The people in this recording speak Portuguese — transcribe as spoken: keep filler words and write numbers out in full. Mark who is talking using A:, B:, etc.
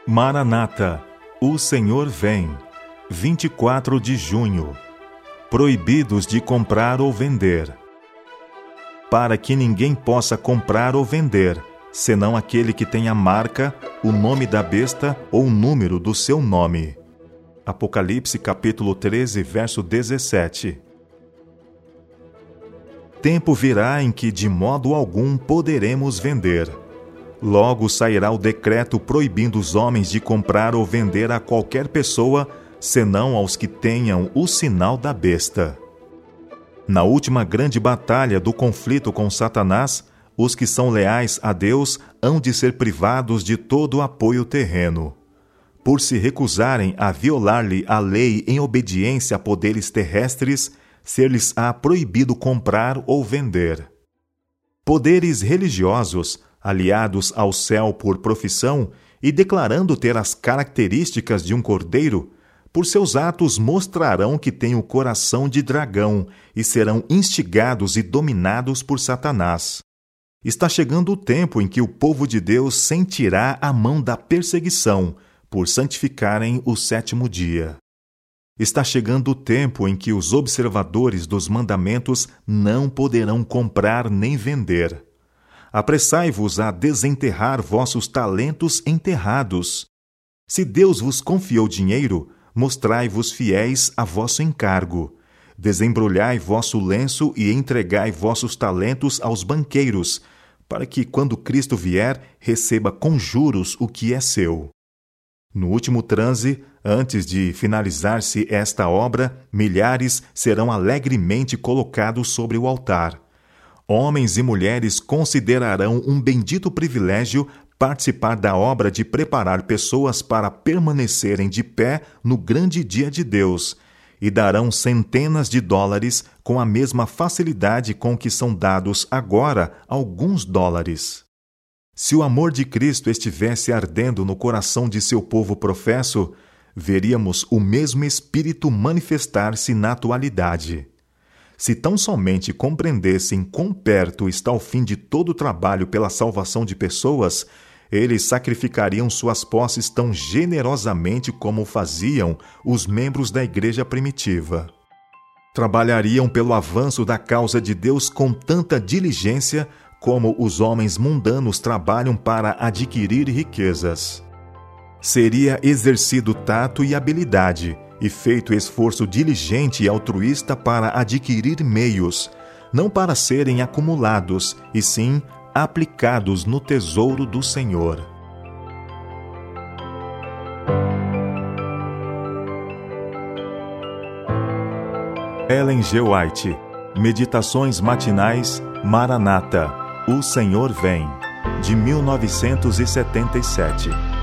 A: Maranata, o Senhor vem, vinte e quatro de junho. Proibidos de comprar ou vender. Para que ninguém possa comprar ou vender, senão aquele que tem a marca, o nome da besta ou o número do seu nome. Apocalipse capítulo treze, verso dezessete. Tempo virá em que de modo algum poderemos vender. Logo sairá o decreto proibindo os homens de comprar ou vender a qualquer pessoa, senão aos que tenham o sinal da besta. Na última grande batalha do conflito com Satanás, os que são leais a Deus hão de ser privados de todo o apoio terreno. Por se recusarem a violar-lhe a lei em obediência a poderes terrestres, ser-lhes-á proibido comprar ou vender. Poderes religiosos, aliados ao céu por profissão e declarando ter as características de um cordeiro, por seus atos mostrarão que têm o coração de dragão e serão instigados e dominados por Satanás. Está chegando o tempo em que o povo de Deus sentirá a mão da perseguição por santificarem o sétimo dia. Está chegando o tempo em que os observadores dos mandamentos não poderão comprar nem vender. Apressai-vos a desenterrar vossos talentos enterrados. Se Deus vos confiou dinheiro, mostrai-vos fiéis a vosso encargo. Desembrulhai vosso lenço e entregai vossos talentos aos banqueiros, para que, quando Cristo vier, receba com juros o que é seu. No último transe, antes de finalizar-se esta obra, milhares serão alegremente colocados sobre o altar. Homens e mulheres considerarão um bendito privilégio participar da obra de preparar pessoas para permanecerem de pé no grande dia de Deus, e darão centenas de dólares com a mesma facilidade com que são dados agora alguns dólares. Se o amor de Cristo estivesse ardendo no coração de seu povo professo, veríamos o mesmo Espírito manifestar-se na atualidade. Se tão somente compreendessem quão perto está o fim de todo o trabalho pela salvação de pessoas, eles sacrificariam suas posses tão generosamente como faziam os membros da igreja primitiva. Trabalhariam pelo avanço da causa de Deus com tanta diligência como os homens mundanos trabalham para adquirir riquezas. Seria exercido tato e habilidade, e feito esforço diligente e altruísta para adquirir meios, não para serem acumulados, e sim aplicados no tesouro do Senhor. Ellen G. White, Meditações Matinais, Maranata, o Senhor vem, de mil novecentos e setenta e sete.